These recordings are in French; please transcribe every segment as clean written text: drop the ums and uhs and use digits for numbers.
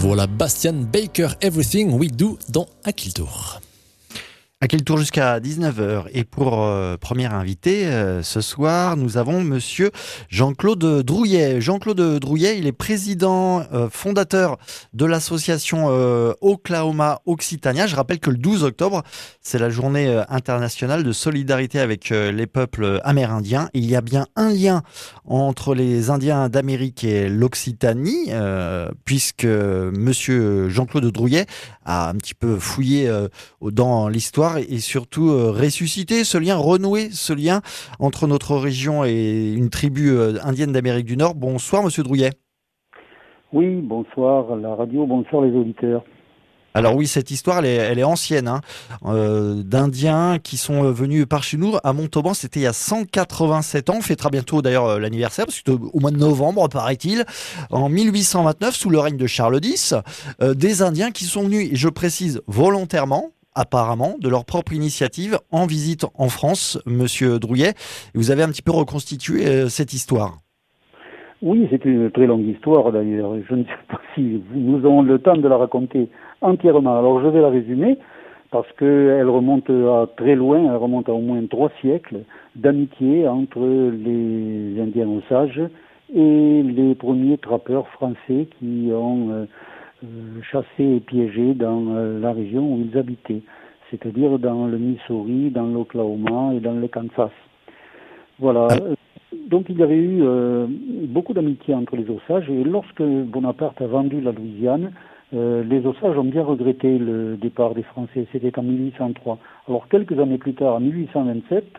Voilà Bastian Baker, Everything We Do dans À qui le tour. À quel tour jusqu'à 19h. Et pour premier invité, ce soir, nous avons monsieur Jean-Claude Drouillet. Jean-Claude Drouillet, il est président fondateur de l'association Oklahoma Occitania. Je rappelle que le 12 octobre, c'est la journée internationale de solidarité avec les peuples amérindiens. Il y a bien un lien entre les Indiens d'Amérique et l'Occitanie, puisque monsieur Jean-Claude Drouillet a un petit peu fouillé dans l'histoire et surtout ressusciter ce lien, renouer ce lien entre notre région et une tribu indienne d'Amérique du Nord. Bonsoir Monsieur Drouillet. Oui, bonsoir la radio, bonsoir les auditeurs. Alors oui, cette histoire, elle est ancienne, d'Indiens qui sont venus par chez nous à Montauban. C'était il y a 187 ans. On fêtera bientôt d'ailleurs l'anniversaire, parce que au mois de novembre, paraît-il, en 1829, sous le règne de Charles X, des Indiens qui sont venus, et je précise volontairement, apparemment, de leur propre initiative, en visite en France, Monsieur Drouillet. Vous avez un petit peu reconstitué cette histoire. Oui, c'est une très longue histoire d'ailleurs. Je ne sais pas si nous aurons le temps de la raconter entièrement. Alors je vais la résumer parce qu'elle remonte à très loin, elle remonte à au moins 3 siècles d'amitié entre les Indiens Osages et les premiers trappeurs français qui ont chassé et piégé dans la région où ils habitaient, c'est-à-dire dans le Missouri, dans l'Oklahoma et dans le Kansas. Voilà. Donc il y avait eu beaucoup d'amitié entre les Osages, et lorsque Bonaparte a vendu la Louisiane, les Osages ont bien regretté le départ des Français. C'était en 1803. Alors quelques années plus tard, en 1827,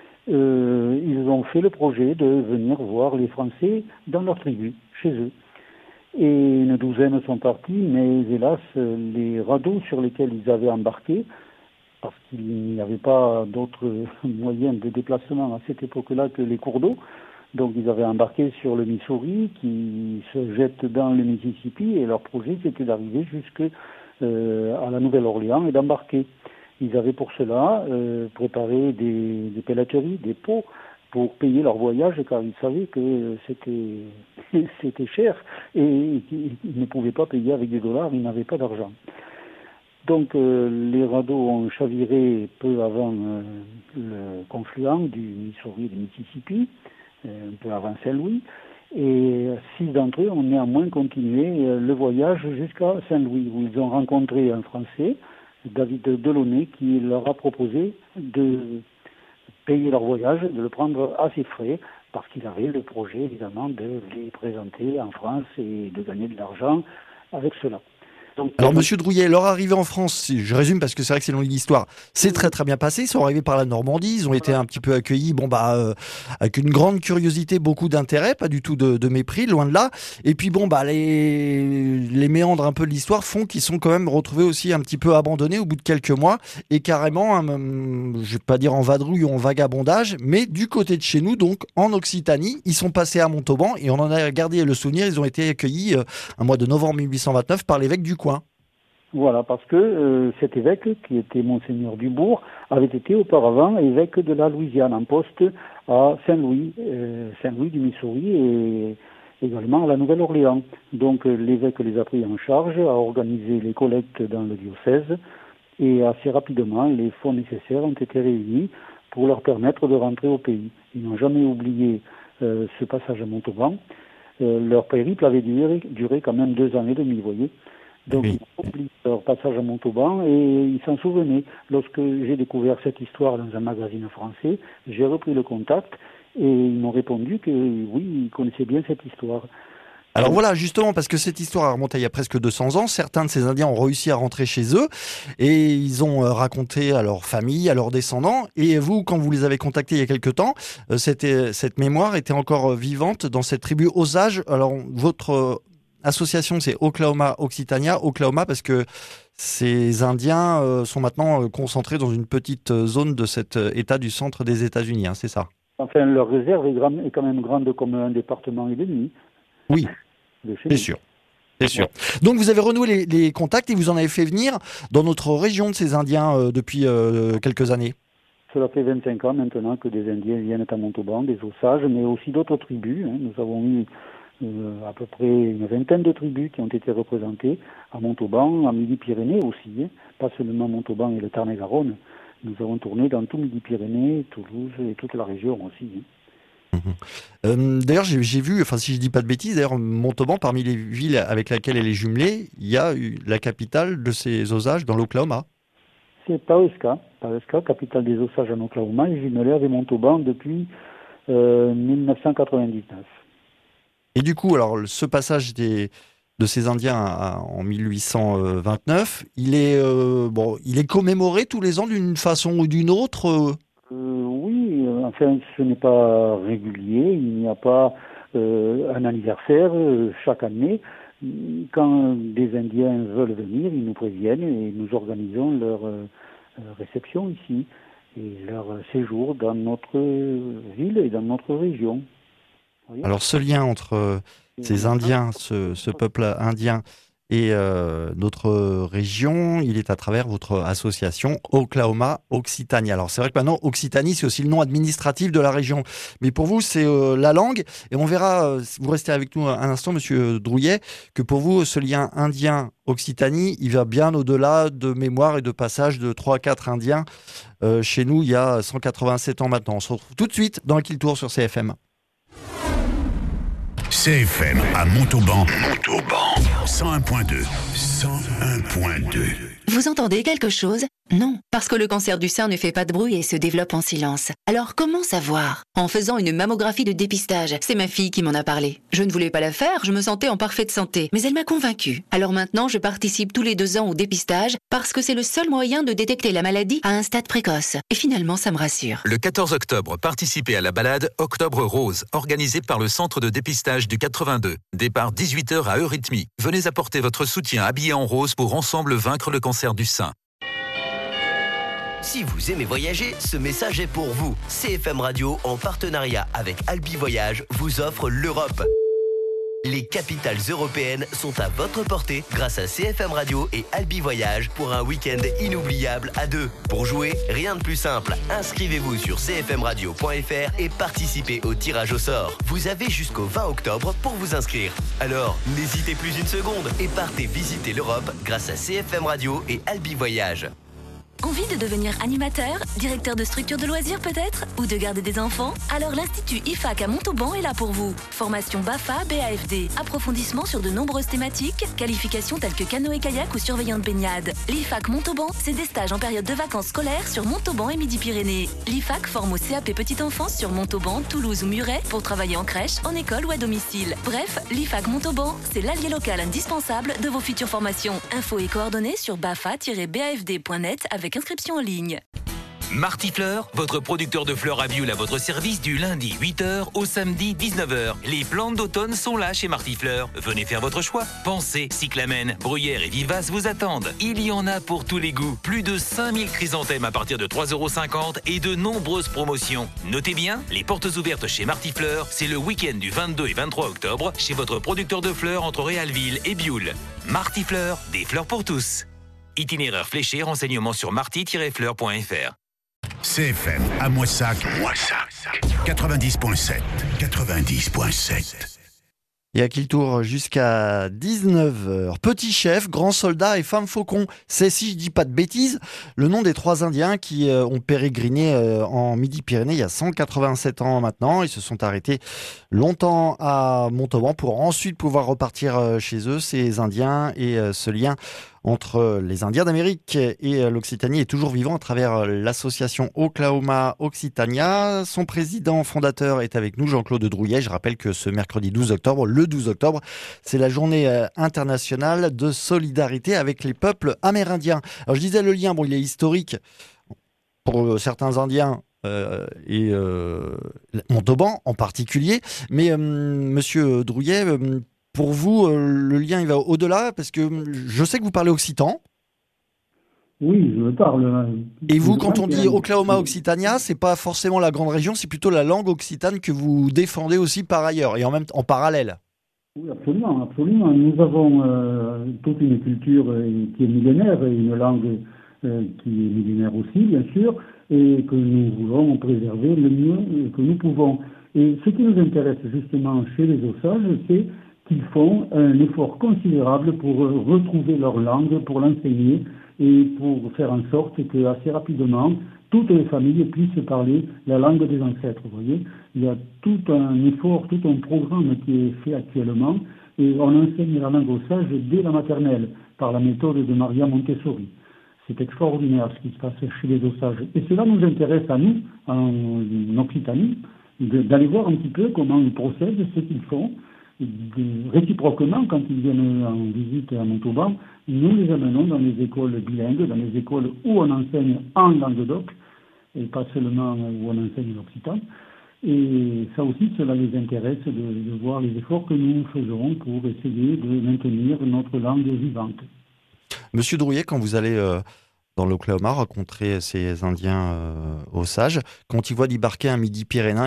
ils ont fait le projet de venir voir les Français dans leur tribu, chez eux. Et une douzaine sont partis, mais hélas, les radeaux sur lesquels ils avaient embarqué, parce qu'il n'y avait pas d'autres moyens de déplacement à cette époque-là que les cours d'eau. Donc ils avaient embarqué sur le Missouri qui se jette dans le Mississippi, et leur projet c'était d'arriver jusque à la Nouvelle-Orléans et d'embarquer. Ils avaient pour cela préparé des pelleteries, des pots pour payer leur voyage, car ils savaient que c'était cher et qu'ils ne pouvaient pas payer avec des dollars, ils n'avaient pas d'argent. Donc les radeaux ont chaviré peu avant le confluent du Missouri et du Mississippi, un peu avant Saint-Louis, et 6 d'entre eux ont néanmoins continué le voyage jusqu'à Saint-Louis, où ils ont rencontré un Français, David Delaunay, qui leur a proposé de payer leur voyage, de le prendre à ses frais, parce qu'il avait le projet évidemment de les présenter en France et de gagner de l'argent avec cela. Donc, alors, Monsieur Drouillet, leur arrivée en France, je résume parce que c'est vrai que c'est longue l'histoire, c'est très très bien passé. Ils sont arrivés par la Normandie, ils ont été un petit peu accueillis, avec une grande curiosité, beaucoup d'intérêt, pas du tout de mépris, loin de là. Et puis les méandres un peu de l'histoire font qu'ils sont quand même retrouvés aussi un petit peu abandonnés au bout de quelques mois, et carrément, je vais pas dire en vadrouille ou en vagabondage, mais du côté de chez nous, donc en Occitanie, ils sont passés à Montauban, et on en a gardé le souvenir. Ils ont été accueillis un mois de novembre 1829 par l'évêque du coin. Voilà, parce que cet évêque, qui était Monseigneur Dubourg, avait été auparavant évêque de la Louisiane, en poste à Saint-Louis, Saint-Louis du Missouri, et également à la Nouvelle-Orléans. Donc l'évêque les a pris en charge, a organisé les collectes dans le diocèse, et assez rapidement, les fonds nécessaires ont été réunis pour leur permettre de rentrer au pays. Ils n'ont jamais oublié ce passage à Montauban. Leur périple avait duré quand même 2 ans et demi, vous voyez. Donc, oui. Ils ont oublié leur passage à Montauban, et ils s'en souvenaient. Lorsque j'ai découvert cette histoire dans un magazine français, j'ai repris le contact, et ils m'ont répondu que oui, ils connaissaient bien cette histoire. Alors voilà, justement, parce que cette histoire a remonté il y a presque 200 ans, certains de ces Indiens ont réussi à rentrer chez eux, et ils ont raconté à leur famille, à leurs descendants, et vous, quand vous les avez contactés il y a quelque temps, cette mémoire était encore vivante dans cette tribu Osage. Alors, votre association, c'est Oklahoma Occitania, Oklahoma, parce que ces Indiens sont maintenant concentrés dans une petite zone de cet État du centre des États-Unis, c'est ça? Enfin, leur réserve est quand même grande comme un département et demi. Oui, c'est sûr. C'est sûr. Donc vous avez renoué les contacts et vous en avez fait venir dans notre région de ces Indiens depuis quelques années. Cela fait 25 ans maintenant que des Indiens viennent à Montauban, des Osages, mais aussi d'autres tribus. Nous avons eu à peu près une vingtaine de tribus qui ont été représentées à Montauban, en Midi-Pyrénées aussi, pas seulement Montauban et le Tarn-et-Garonne. Nous avons tourné dans tout Midi-Pyrénées, Toulouse et toute la région aussi. D'ailleurs, j'ai vu, enfin si je dis pas de bêtises, d'ailleurs Montauban, parmi les villes avec lesquelles elle est jumelée, il y a la capitale de ces Osages dans l'Oklahoma. C'est Pahuska, capitale des Osages en Oklahoma, est jumelée avec Montauban depuis 1999. Et du coup, alors ce passage de ces Indiens en 1829, il est commémoré tous les ans d'une façon ou d'une autre. Oui, enfin, ce n'est pas régulier, il n'y a pas un anniversaire chaque année. Quand des Indiens veulent venir, ils nous préviennent et nous organisons leur réception ici et leur séjour dans notre ville et dans notre région. Voyez. Alors ce lien entre ces Indiens, ce peuple indien et notre région, il est à travers votre association Oklahoma Occitanie. Alors c'est vrai que maintenant Occitanie c'est aussi le nom administratif de la région, mais pour vous c'est la langue et on verra, si vous restez avec nous un instant Monsieur Drouillet, que pour vous ce lien indien-Occitanie il va bien au-delà de mémoire et de passage de 3-4 Indiens chez nous il y a 187 ans maintenant. On se retrouve tout de suite dans le Kill Tour sur CFM. CFM à Montauban. 101.2. 101.2. Vous entendez quelque chose ? Non, parce que le cancer du sein ne fait pas de bruit et se développe en silence. Alors comment savoir ? En faisant une mammographie de dépistage. C'est ma fille qui m'en a parlé. Je ne voulais pas la faire, je me sentais en parfaite santé. Mais elle m'a convaincue. Alors maintenant, je participe tous les 2 ans au dépistage parce que c'est le seul moyen de détecter la maladie à un stade précoce. Et finalement, ça me rassure. Le 14 octobre, participez à la balade Octobre Rose, organisée par le Centre de dépistage du 82. Départ 18h à Eurythmie. Venez apporter votre soutien habillé en rose pour ensemble vaincre le cancer du sein. Si vous aimez voyager, ce message est pour vous. CFM Radio, en partenariat avec Albi Voyage, vous offre l'Europe. Les capitales européennes sont à votre portée grâce à CFM Radio et Albi Voyage pour un week-end inoubliable à 2. Pour jouer, rien de plus simple. Inscrivez-vous sur cfmradio.fr et participez au tirage au sort. Vous avez jusqu'au 20 octobre pour vous inscrire. Alors, n'hésitez plus une seconde et partez visiter l'Europe grâce à CFM Radio et Albi Voyage. Envie de devenir animateur, directeur de structure de loisirs peut-être, ou de garder des enfants? Alors l'Institut IFAC à Montauban est là pour vous. Formation BAFA, BAFD, approfondissement sur de nombreuses thématiques, qualifications telles que canoë-kayak ou surveillant de baignade. L'IFAC Montauban, c'est des stages en période de vacances scolaires sur Montauban et Midi-Pyrénées. L'IFAC forme au CAP Petite Enfance sur Montauban, Toulouse ou Muret pour travailler en crèche, en école ou à domicile. Bref, l'IFAC Montauban, c'est l'allié local indispensable de vos futures formations. Infos et coordonnées sur bafa-bafd.net avec inscription en ligne. Martifleur, votre producteur de fleurs à Biul à votre service du lundi 8h au samedi 19h. Les plantes d'automne sont là chez Martifleur. Venez faire votre choix. Pensez, cyclamène, bruyère et vivace vous attendent. Il y en a pour tous les goûts. Plus de 5000 chrysanthèmes à partir de 3,50 € et de nombreuses promotions. Notez bien, les portes ouvertes chez Martifleur, c'est le week-end du 22 et 23 octobre chez votre producteur de fleurs entre Réalville et Biul. Martifleur, des fleurs pour tous. Itinéraire fléché, renseignements sur marty-fleur.fr. CFM à Moissac. 90.7. 90.7. Et à Kill Tour jusqu'à 19h. Petit chef, grand soldat et femme faucon. C'est, si je dis pas de bêtises, le nom des 3 Indiens qui ont pérégriné en Midi-Pyrénées il y a 187 ans maintenant. Ils se sont arrêtés longtemps à Montauban pour ensuite pouvoir repartir chez eux. Ces Indiens et ce lien entre les Indiens d'Amérique et l'Occitanie est toujours vivant à travers l'association Oklahoma Occitania. Son président fondateur est avec nous, Jean-Claude Drouillet. Je rappelle que ce mercredi 12 octobre, le 12 octobre, c'est la journée internationale de solidarité avec les peuples amérindiens. Alors je disais le lien, bon, il est historique pour certains Indiens et Montauban en particulier, mais Monsieur Drouillet, pour vous, le lien il va au-delà, parce que je sais que vous parlez occitan. Oui, je parle. Et vous, quand on dit Oklahoma Occitania, c'est pas forcément la grande région, c'est plutôt la langue occitane que vous défendez aussi par ailleurs, et en parallèle. Oui, absolument, absolument. Nous avons toute une culture qui est millénaire, et une langue qui est millénaire aussi, bien sûr, et que nous voulons préserver le mieux que nous pouvons. Et ce qui nous intéresse justement chez les Osages, c'est qu'ils font un effort considérable pour retrouver leur langue, pour l'enseigner et pour faire en sorte que assez rapidement, toutes les familles puissent parler la langue des ancêtres. Vous voyez, il y a tout un effort, tout un programme qui est fait actuellement et on enseigne la langue Osage dès la maternelle par la méthode de Maria Montessori. C'est extraordinaire ce qui se passe chez les Osages. Et cela nous intéresse à nous, en Occitanie, d'aller voir un petit peu comment ils procèdent, ce qu'ils font. Réciproquement, quand ils viennent en visite à Montauban, nous les amenons dans les écoles bilingues, dans les écoles où on enseigne en Languedoc, et pas seulement où on enseigne l'occitan. Et ça aussi, cela les intéresse de voir les efforts que nous faisons pour essayer de maintenir notre langue vivante. Monsieur Drouillet, quand vous allez dans l'Oklahoma rencontrer ces Indiens Osages, quand ils voient débarquer un Midi-Pyrénéen,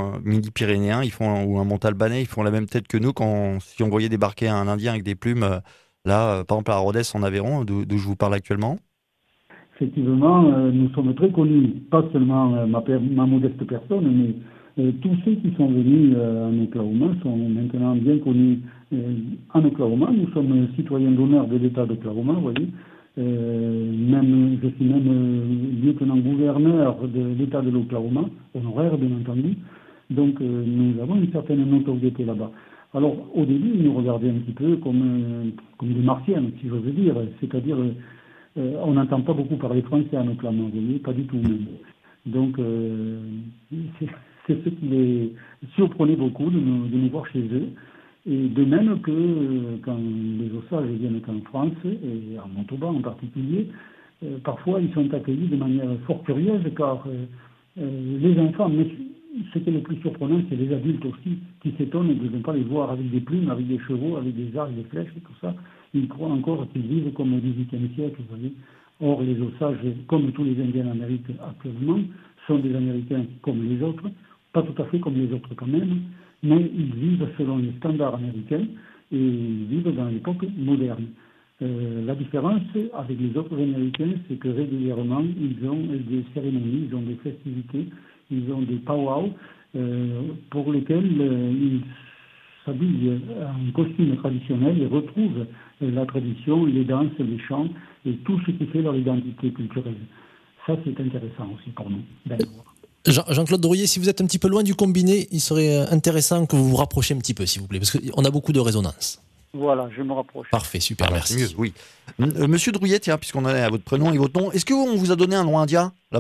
ou un Montalbanais, ils font la même tête que nous si on voyait débarquer un Indien avec des plumes, là, par exemple à Rodez en Aveyron, d'où je vous parle actuellement. Effectivement, nous sommes très connus, pas seulement ma modeste personne, mais tous ceux qui sont venus en Oklahoma sont maintenant bien connus en Oklahoma. Nous sommes citoyens d'honneur de l'État d'Oklahoma, vous voyez. Je suis même lieutenant-gouverneur de l'État de l'Oklahoma, honoraire bien entendu. Donc nous avons une certaine notoriété là-bas. Alors au début, ils nous regardaient un petit peu comme des martiens, si j'ose dire, c'est-à-dire on n'entend pas beaucoup parler français en Oklahoma, vous voyez, pas du tout même. Donc c'est ce qui les surprenait beaucoup de nous voir chez eux. Et de même que quand les Osages viennent en France, et à Montauban en particulier, parfois ils sont accueillis de manière fort curieuse car les enfants, mais ce qui est le plus surprenant, c'est les adultes aussi qui s'étonnent de ne pas les voir avec des plumes, avec des chevaux, avec des arcs, des flèches et tout ça. Ils croient encore qu'ils vivent comme au XVIIIe siècle, vous voyez. Or, les Osages, comme tous les Indiens d'Amérique actuellement, sont des Américains comme les autres, pas tout à fait comme les autres quand même, mais ils vivent selon les standards américains et ils vivent dans l'époque moderne. La différence avec les autres Américains, c'est que régulièrement, ils ont des cérémonies, ils ont des festivités, ils ont des powwows pour lesquels ils s'habillent en costume traditionnel et retrouvent la tradition, les danses, les chants et tout ce qui fait leur identité culturelle. Ça, c'est intéressant aussi pour nous. Jean-Claude Drouillet, si vous êtes un petit peu loin du combiné, il serait intéressant que vous vous rapprochiez un petit peu, s'il vous plaît, parce qu'on a beaucoup de résonance. Voilà, je me rapproche. Parfait, super, merci. Mieux, oui. Monsieur Drouillet, tiens, puisqu'on en est à votre prénom et votre nom, est-ce qu'on vous a donné un nom indien, là-bas ?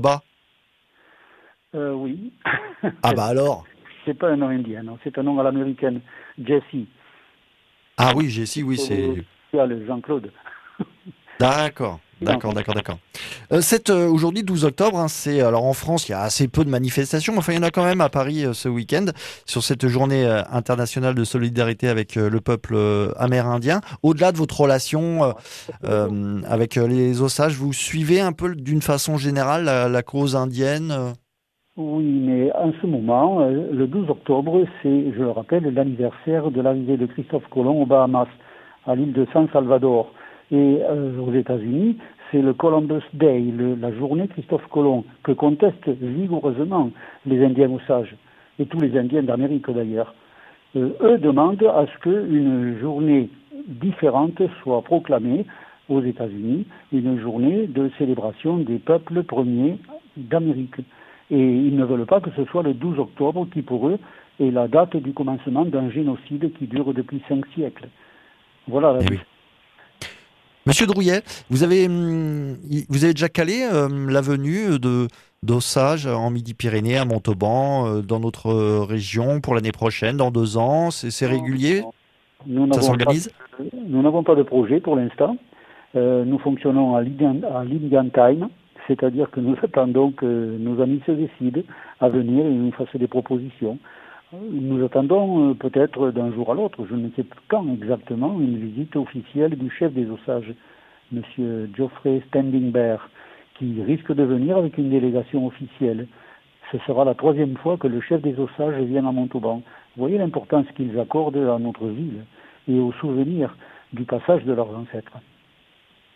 Oui. Ah bah alors ? C'est pas un nom indien, non, c'est un nom à l'américaine, Jesse. Ah oui, Jesse, oui, c'est... Le Jean-Claude. D'accord. Aujourd'hui, 12 octobre, alors en France, il y a assez peu de manifestations, mais enfin, il y en a quand même à Paris ce week-end, sur cette journée internationale de solidarité avec le peuple amérindien. Au-delà de votre relation avec les Osages, vous suivez un peu d'une façon générale la cause indienne Oui, mais en ce moment, le 12 octobre, c'est, je le rappelle, l'anniversaire de l'arrivée de Christophe Colomb aux Bahamas, à l'île de San Salvador. Et aux États-Unis, c'est le Columbus Day, la journée Christophe Colomb, que contestent vigoureusement les Indiens Osages, et tous les Indiens d'Amérique d'ailleurs. Eux demandent à ce qu'une journée différente soit proclamée aux États-Unis, une journée de célébration des peuples premiers d'Amérique. Et ils ne veulent pas que ce soit le 12 octobre qui, pour eux, est la date du commencement d'un génocide qui dure depuis 5 siècles. Voilà la différence. Monsieur Drouillet, vous avez déjà calé la venue d'Osages en Midi-Pyrénées, à Montauban, dans notre région pour l'année prochaine, dans 2 ans? C'est régulier? Ça s'organise? Nous n'avons pas de projet pour l'instant. Nous fonctionnons à lead time, c'est-à-dire que nous attendons que nos amis se décident à venir et nous fassent des propositions. Nous attendons peut-être d'un jour à l'autre, je ne sais quand exactement, une visite officielle du chef des Osages, M. Geoffrey Standing Bear, qui risque de venir avec une délégation officielle. Ce sera la 3e fois que le chef des Osages vient à Montauban. Vous voyez l'importance qu'ils accordent à notre ville et au souvenir du passage de leurs ancêtres.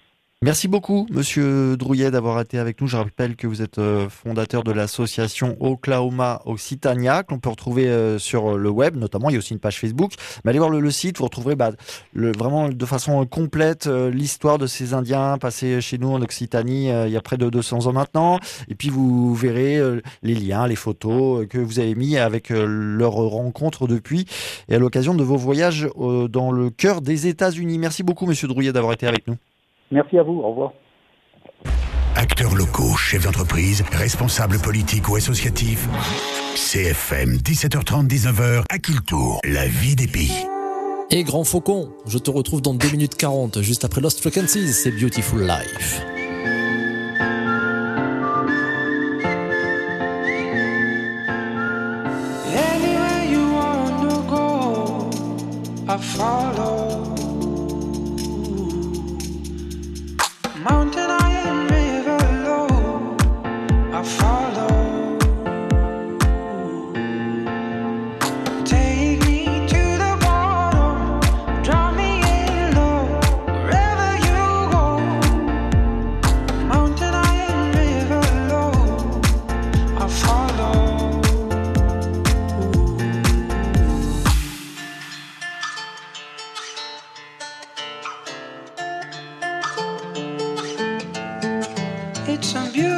Merci beaucoup, Monsieur Drouillet, d'avoir été avec nous. Je rappelle que vous êtes fondateur de l'association Oklahoma Occitania, qu'on peut retrouver sur le web, notamment. Il y a aussi une page Facebook. Mais allez voir le site, vous retrouverez vraiment de façon complète l'histoire de ces Indiens passés chez nous en Occitanie il y a près de 200 ans maintenant. Et puis vous verrez les liens, les photos que vous avez mis avec leur rencontre depuis et à l'occasion de vos voyages dans le cœur des États-Unis. Merci beaucoup, Monsieur Drouillet, d'avoir été avec nous. Merci à vous, au revoir. Acteurs locaux, chefs d'entreprise, responsables politiques ou associatifs. CFM, 17h30, 19h, à Kiltour, la vie des pays. Et Grand Faucon, je te retrouve dans 2 minutes 40, juste après Lost Frequencies, c'est Beautiful Life. Anywhere you wanna go, I follow. Mountain high and river low, I follow. Take me to the bottom, draw me in low, wherever you go. Mountain high and river low, I follow. It's a beautiful